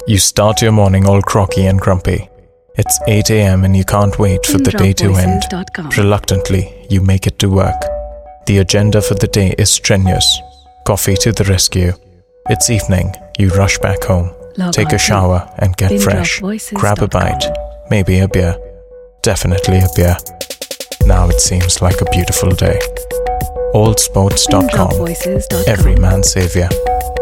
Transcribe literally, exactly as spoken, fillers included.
You start your morning all crocky and grumpy. It's eight a.m. and you can't wait for the day to end. Reluctantly, you make it to work. The agenda for the day is strenuous. Coffee to the rescue. It's evening. You rush back home. Log Take on a to shower and get fresh. Grab a bite. Maybe a beer. Definitely a beer. Now it seems like a beautiful day. Old sports dot com. Every man's savior.